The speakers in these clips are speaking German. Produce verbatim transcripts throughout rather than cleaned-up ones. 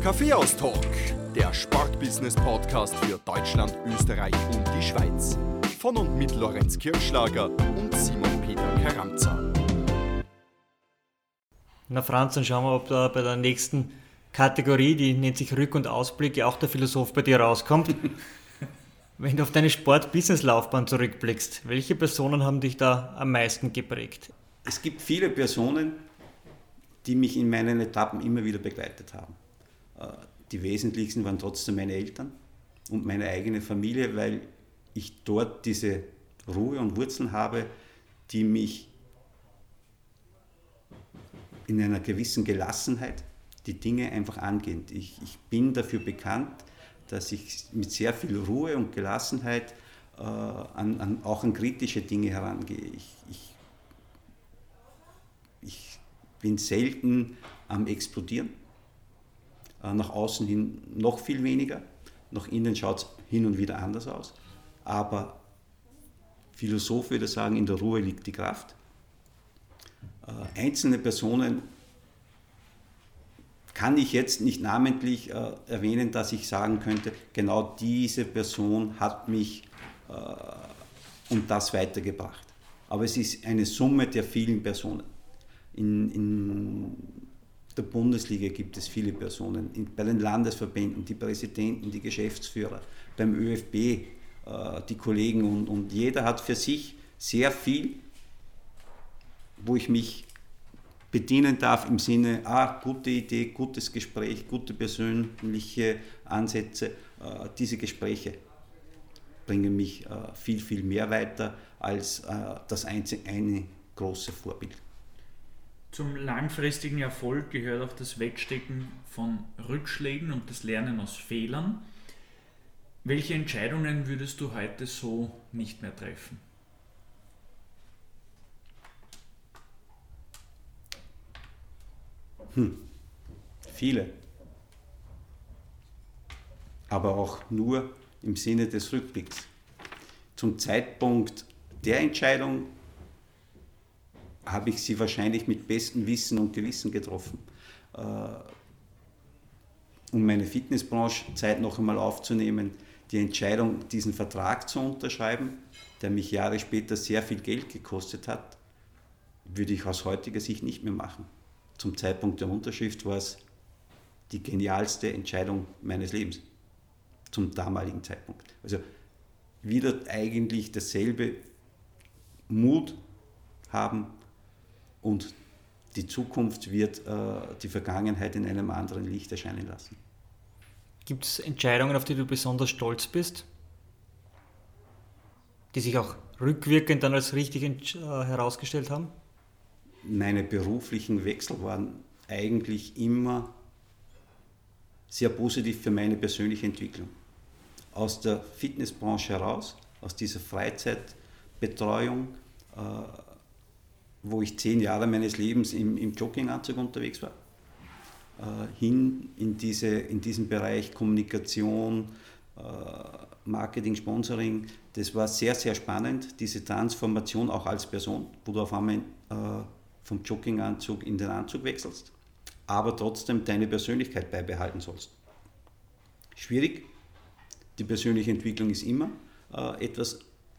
Kaffeehaus-Talk, der Sportbusiness-Podcast für Deutschland, Österreich und die Schweiz. Von und mit Lorenz Kirschlager und Simon Peter Karamza. Na Franz, dann schauen wir, ob da bei der nächsten Kategorie, die nennt sich Rück- und Ausblick, ja auch der Philosoph bei dir rauskommt. Wenn du auf deine Sport-Business-Laufbahn zurückblickst, welche Personen haben dich da am meisten geprägt? Es gibt viele Personen, die mich in meinen Etappen immer wieder begleitet haben. Die wesentlichsten waren trotzdem meine Eltern und meine eigene Familie, weil ich dort diese Ruhe und Wurzeln habe, die mich in einer gewissen Gelassenheit die Dinge einfach angehen. Ich, ich bin dafür bekannt, dass ich mit sehr viel Ruhe und Gelassenheit äh, an, an, auch an kritische Dinge herangehe. Ich, ich, ich bin selten am Explodieren. Nach außen hin noch viel weniger, nach innen schaut es hin und wieder anders aus. Aber Philosoph würde sagen, in der Ruhe liegt die Kraft. Äh, einzelne Personen kann ich jetzt nicht namentlich äh, erwähnen, dass ich sagen könnte, genau diese Person hat mich äh, und das weitergebracht. Aber es ist eine Summe der vielen Personen. In, in der Bundesliga gibt es viele Personen, bei den Landesverbänden, die Präsidenten, die Geschäftsführer, beim ÖFB, äh, die Kollegen und, und jeder hat für sich sehr viel, wo ich mich bedienen darf im Sinne, ah, gute Idee, gutes Gespräch, gute persönliche Ansätze. Äh, diese Gespräche bringen mich äh, viel, viel mehr weiter als äh, das einzige, eine große Vorbild. Zum langfristigen Erfolg gehört auch das Wegstecken von Rückschlägen und das Lernen aus Fehlern. Welche Entscheidungen würdest du heute so nicht mehr treffen? Hm. Viele. Aber auch nur im Sinne des Rückblicks. Zum Zeitpunkt der Entscheidung habe ich sie wahrscheinlich mit bestem Wissen und Gewissen getroffen. Um meine Fitnessbranche-Zeit noch einmal aufzunehmen, die Entscheidung, diesen Vertrag zu unterschreiben, der mich Jahre später sehr viel Geld gekostet hat, würde ich aus heutiger Sicht nicht mehr machen. Zum Zeitpunkt der Unterschrift war es die genialste Entscheidung meines Lebens, zum damaligen Zeitpunkt. Also wieder eigentlich dasselbe Mut haben, und die Zukunft wird äh, die Vergangenheit in einem anderen Licht erscheinen lassen. Gibt es Entscheidungen, auf die du besonders stolz bist? Die sich auch rückwirkend dann als richtig äh, herausgestellt haben? Meine beruflichen Wechsel waren eigentlich immer sehr positiv für meine persönliche Entwicklung. Aus der Fitnessbranche heraus, aus dieser Freizeitbetreuung, äh, wo ich zehn Jahre meines Lebens im, im Jogginganzug unterwegs war, äh, hin in, diese, in diesen Bereich Kommunikation, äh, Marketing, Sponsoring. Das war sehr, sehr spannend, diese Transformation auch als Person, wo du auf einmal äh, vom Jogginganzug in den Anzug wechselst, aber trotzdem deine Persönlichkeit beibehalten sollst. Schwierig, die persönliche Entwicklung ist immer äh, etwas,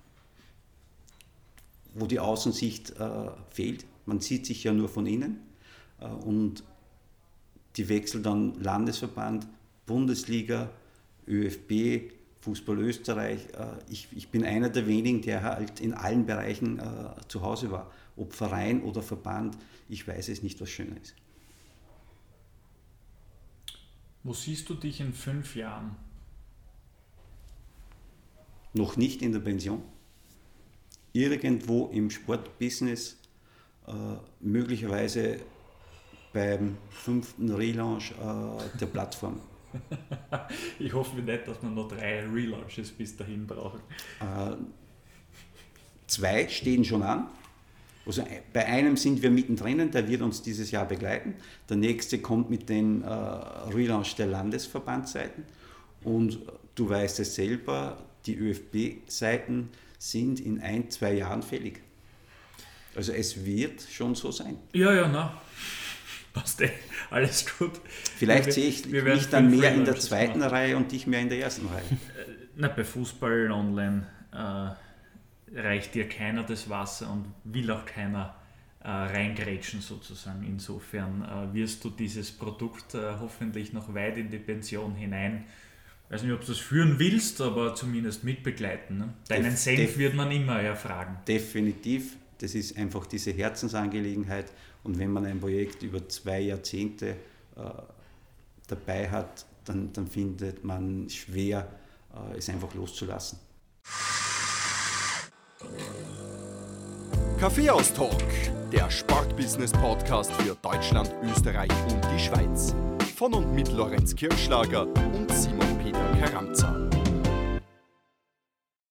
wo die Außensicht äh, fehlt. Man sieht sich ja nur von innen äh, und die Wechsel dann Landesverband, Bundesliga, ÖFB, Fußball Österreich. Äh, ich, ich bin einer der wenigen, der halt in allen Bereichen äh, zu Hause war. Ob Verein oder Verband, ich weiß es nicht, was schöner ist. Wo siehst du dich in fünf Jahren? Noch nicht in der Pension. Irgendwo im Sportbusiness, äh, möglicherweise beim fünften Relaunch äh, der Plattform. Ich hoffe nicht, dass wir noch drei Relaunches bis dahin brauchen. Äh, zwei stehen schon an. Also bei einem sind wir mittendrin, der wird uns dieses Jahr begleiten. Der nächste kommt mit dem äh, Relaunch der Landesverbandsseiten. Und du weißt es selber, die ÖFB-Seiten sind in ein, zwei Jahren fällig. Also es wird schon so sein. Ja, ja, na. Passt eh. Alles gut. Vielleicht wir, sehe ich wir mich dann mehr in der Freelancers zweiten machen. Reihe und dich mehr in der ersten Reihe. Na, bei Fußball online äh, reicht dir keiner das Wasser und will auch keiner äh, reingrätschen sozusagen. Insofern äh, wirst du dieses Produkt äh, hoffentlich noch weit in die Pension hinein, ich weiß nicht, ob du das führen willst, aber zumindest mitbegleiten. Ne? Deinen Def- Senf def- wird man immer erfragen. Definitiv, das ist einfach diese Herzensangelegenheit und wenn man ein Projekt über zwei Jahrzehnte äh, dabei hat, dann, dann findet man schwer, äh, es einfach loszulassen. Kaffeehaus-Talk, der Sportbusiness-Podcast für Deutschland, Österreich und die Schweiz. Von und mit Lorenz Kirschlager und Simon Peter Karamza.